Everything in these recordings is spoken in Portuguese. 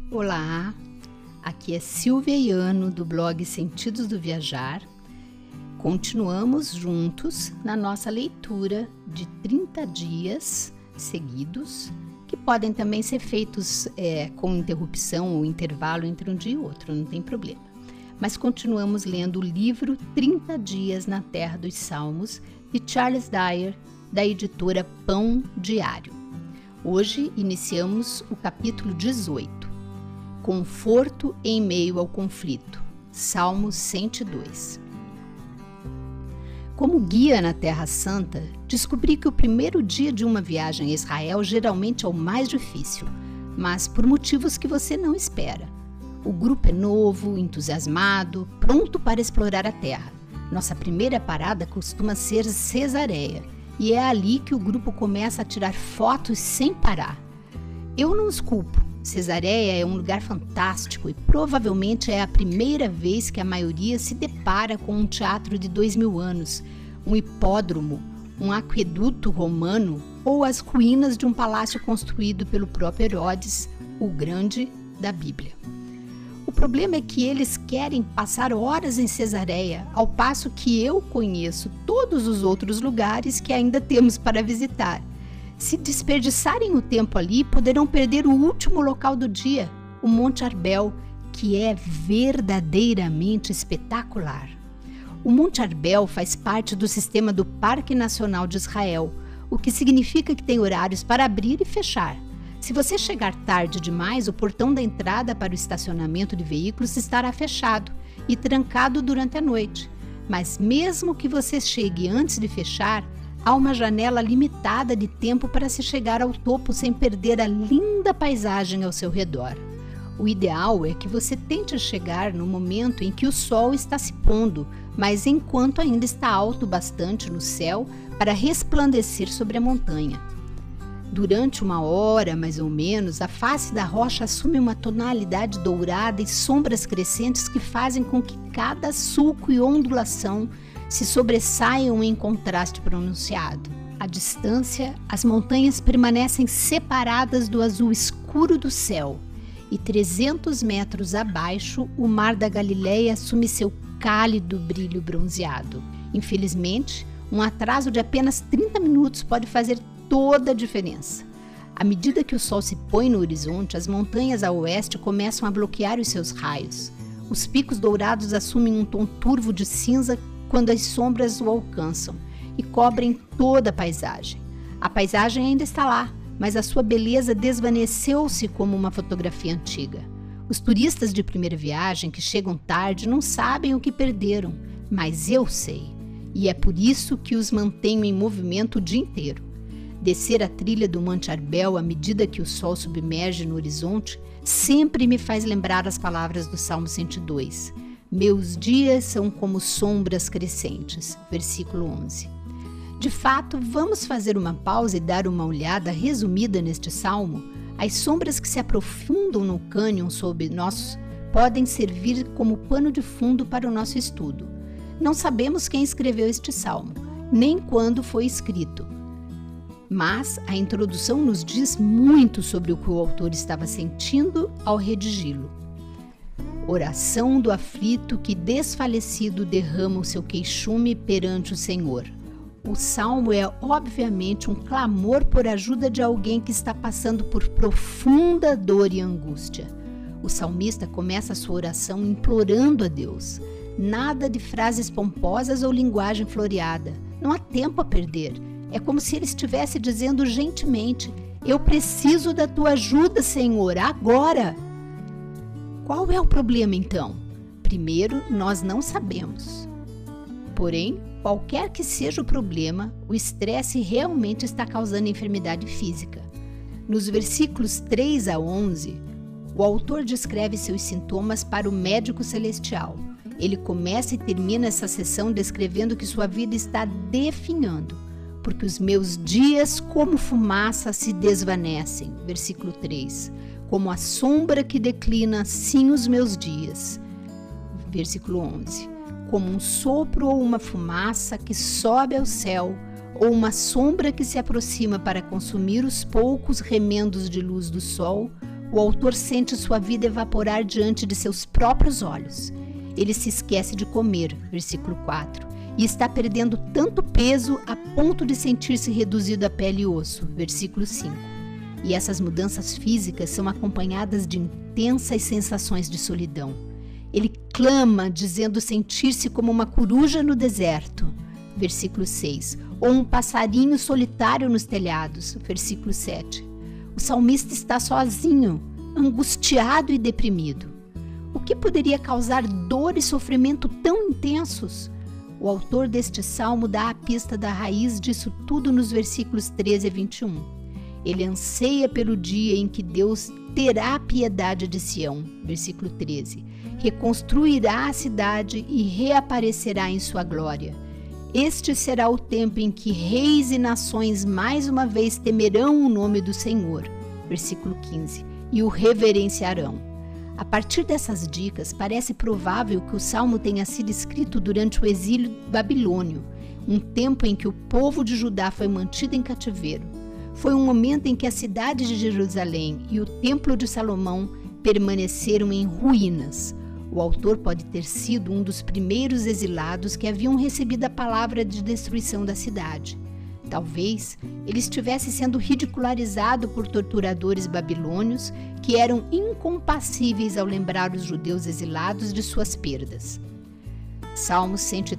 Olá, aqui é Silvia Iano do blog Sentidos do Viajar. Continuamos juntos na nossa leitura de 30 dias seguidos, que podem também ser feitos com interrupção ou intervalo entre um dia e outro, não tem problema. Mas continuamos lendo o livro 30 Dias na Terra dos Salmos, de Charles Dyer, da editora Pão Diário. Hoje iniciamos o capítulo 18. Conforto em meio ao conflito. Salmo 102. Como guia na Terra Santa, descobri que o primeiro dia de uma viagem a Israel geralmente é o mais difícil, mas por motivos que você não espera. O grupo é novo, entusiasmado, pronto para explorar a terra. Nossa primeira parada costuma ser Cesareia, e é ali que o grupo começa a tirar fotos sem parar. Eu não os culpo. Cesareia é um lugar fantástico e provavelmente é a primeira vez que a maioria se depara com um teatro de 2000 anos, um hipódromo, um aqueduto romano ou as ruínas de um palácio construído pelo próprio Herodes, o Grande da Bíblia. O problema é que eles querem passar horas em Cesareia, ao passo que eu conheço todos os outros lugares que ainda temos para visitar. Se desperdiçarem o tempo ali, poderão perder o último local do dia, o Monte Arbel, que é verdadeiramente espetacular. O Monte Arbel faz parte do sistema do Parque Nacional de Israel, o que significa que tem horários para abrir e fechar. Se você chegar tarde demais, o portão da entrada para o estacionamento de veículos estará fechado e trancado durante a noite. Mas mesmo que você chegue antes de fechar, há uma janela limitada de tempo para se chegar ao topo sem perder a linda paisagem ao seu redor. O ideal é que você tente chegar no momento em que o sol está se pondo, mas enquanto ainda está alto bastante no céu para resplandecer sobre a montanha. Durante 1 hora, mais ou menos, a face da rocha assume uma tonalidade dourada e sombras crescentes que fazem com que cada sulco e ondulação se sobressaiam em contraste pronunciado. À distância, as montanhas permanecem separadas do azul escuro do céu, e 300 metros abaixo, o mar da Galileia assume seu cálido brilho bronzeado. Infelizmente, um atraso de apenas 30 minutos pode fazer toda a diferença. À medida que o sol se põe no horizonte, as montanhas a oeste começam a bloquear os seus raios. Os picos dourados assumem um tom turvo de cinza quando as sombras o alcançam e cobrem toda a paisagem. A paisagem ainda está lá, mas a sua beleza desvaneceu-se como uma fotografia antiga. Os turistas de primeira viagem que chegam tarde não sabem o que perderam, mas eu sei, e é por isso que os mantenho em movimento o dia inteiro. Descer a trilha do Monte Arbel à medida que o sol submerge no horizonte sempre me faz lembrar as palavras do Salmo 102. Meus dias são como sombras crescentes. Versículo 11. De fato, vamos fazer uma pausa e dar uma olhada resumida neste salmo? As sombras que se aprofundam no cânion sob nós podem servir como pano de fundo para o nosso estudo. Não sabemos quem escreveu este salmo, nem quando foi escrito. Mas a introdução nos diz muito sobre o que o autor estava sentindo ao redigi-lo. Oração do aflito que desfalecido derrama o seu queixume perante o Senhor. O salmo é obviamente um clamor por ajuda de alguém que está passando por profunda dor e angústia. O salmista começa a sua oração implorando a Deus. Nada de frases pomposas ou linguagem floreada. Não há tempo a perder. É como se ele estivesse dizendo gentilmente: eu preciso da tua ajuda, Senhor, agora! Qual é o problema, então? Primeiro, nós não sabemos. Porém, qualquer que seja o problema, o estresse realmente está causando enfermidade física. Nos versículos 3 a 11, o autor descreve seus sintomas para o médico celestial. Ele começa e termina essa sessão descrevendo que sua vida está definhando, porque os meus dias como fumaça se desvanecem. Versículo 3. Como a sombra que declina, assim os meus dias. Versículo 11. Como um sopro ou uma fumaça que sobe ao céu, ou uma sombra que se aproxima para consumir os poucos remendos de luz do sol, o autor sente sua vida evaporar diante de seus próprios olhos. Ele se esquece de comer, versículo 4, e está perdendo tanto peso a ponto de sentir-se reduzido a pele e osso, versículo 5. E essas mudanças físicas são acompanhadas de intensas sensações de solidão. Ele clama, dizendo sentir-se como uma coruja no deserto, versículo 6, ou um passarinho solitário nos telhados, versículo 7. O salmista está sozinho, angustiado e deprimido. O que poderia causar dor e sofrimento tão intensos? O autor deste salmo dá a pista da raiz disso tudo nos versículos 13 a 21. Ele anseia pelo dia em que Deus terá piedade de Sião, versículo 13. Reconstruirá a cidade e reaparecerá em sua glória. Este será o tempo em que reis e nações mais uma vez temerão o nome do Senhor, versículo 15, e o reverenciarão. A partir dessas dicas, parece provável que o salmo tenha sido escrito durante o exílio babilônio, um tempo em que o povo de Judá foi mantido em cativeiro. Foi um momento em que a cidade de Jerusalém e o templo de Salomão permaneceram em ruínas. O autor pode ter sido um dos primeiros exilados que haviam recebido a palavra de destruição da cidade. Talvez ele estivesse sendo ridicularizado por torturadores babilônios que eram incompassíveis ao lembrar os judeus exilados de suas perdas. Salmo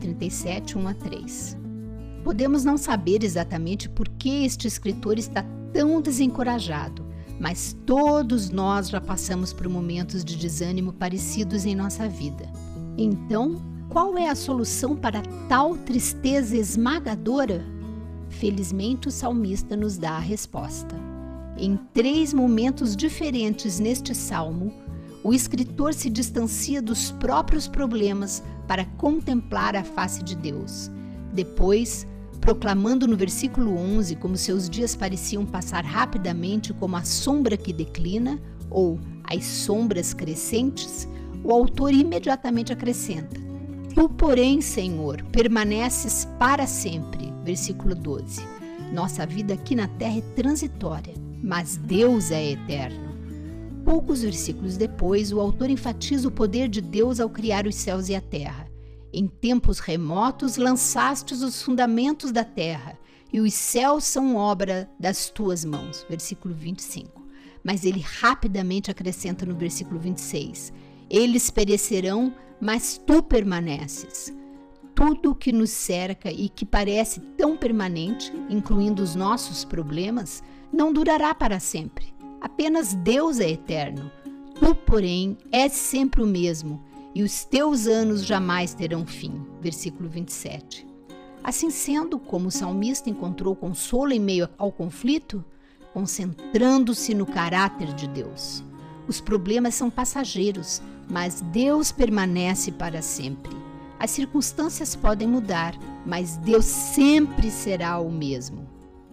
137, 1 a 3. Podemos não saber exatamente por que este escritor está tão desencorajado, mas todos nós já passamos por momentos de desânimo parecidos em nossa vida. Então, qual é a solução para tal tristeza esmagadora? Felizmente, o salmista nos dá a resposta. Em 3 momentos diferentes neste salmo, o escritor se distancia dos próprios problemas para contemplar a face de Deus. Depois, proclamando no versículo 11 como seus dias pareciam passar rapidamente como a sombra que declina, ou as sombras crescentes, o autor imediatamente acrescenta: Tu, porém, Senhor, permaneces para sempre. Versículo 12. Nossa vida aqui na terra é transitória, mas Deus é eterno. Poucos versículos depois, o autor enfatiza o poder de Deus ao criar os céus e a terra. Em tempos remotos lançastes os fundamentos da terra, e os céus são obra das tuas mãos. Versículo 25. Mas ele rapidamente acrescenta no versículo 26. Eles perecerão, mas tu permaneces. Tudo o que nos cerca e que parece tão permanente, incluindo os nossos problemas, não durará para sempre. Apenas Deus é eterno. Tu, porém, és sempre o mesmo, e os teus anos jamais terão fim. Versículo 27. Assim sendo, como o salmista encontrou consolo em meio ao conflito, concentrando-se no caráter de Deus. Os problemas são passageiros, mas Deus permanece para sempre. As circunstâncias podem mudar, mas Deus sempre será o mesmo.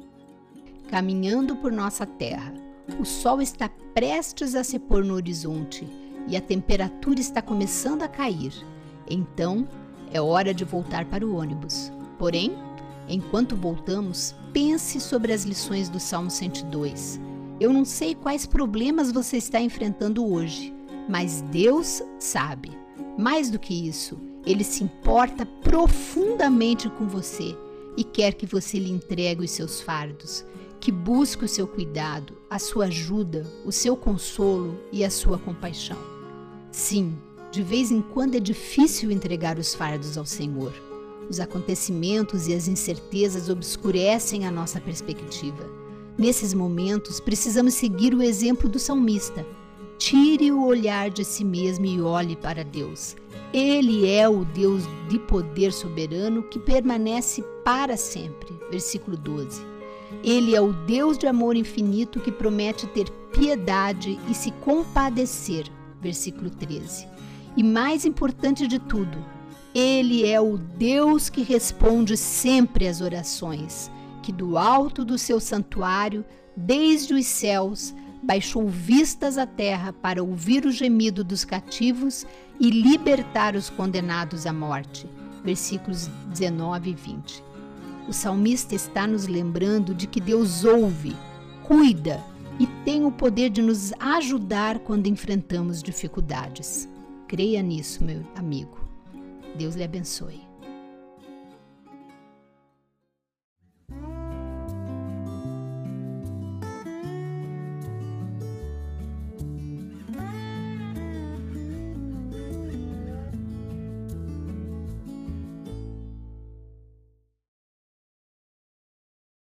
Caminhando por nossa terra, o sol está prestes a se pôr no horizonte e a temperatura está começando a cair. Então, é hora de voltar para o ônibus. Porém, enquanto voltamos, pense sobre as lições do Salmo 102. Eu não sei quais problemas você está enfrentando hoje, mas Deus sabe. Mais do que isso, Ele se importa profundamente com você e quer que você lhe entregue os seus fardos, que busque o seu cuidado, a sua ajuda, o seu consolo e a sua compaixão. Sim, de vez em quando é difícil entregar os fardos ao Senhor. Os acontecimentos e as incertezas obscurecem a nossa perspectiva. Nesses momentos, precisamos seguir o exemplo do salmista. Tire o olhar de si mesmo e olhe para Deus. Ele é o Deus de poder soberano que permanece para sempre. Versículo 12. Ele é o Deus de amor infinito que promete ter piedade e se compadecer. Versículo 13. E mais importante de tudo, Ele é o Deus que responde sempre às orações, que do alto do seu santuário, desde os céus, baixou vistas à terra para ouvir o gemido dos cativos e libertar os condenados à morte. Versículos 19 e 20. O salmista está nos lembrando de que Deus ouve, cuida e tem o poder de nos ajudar quando enfrentamos dificuldades. Creia nisso, meu amigo. Deus lhe abençoe.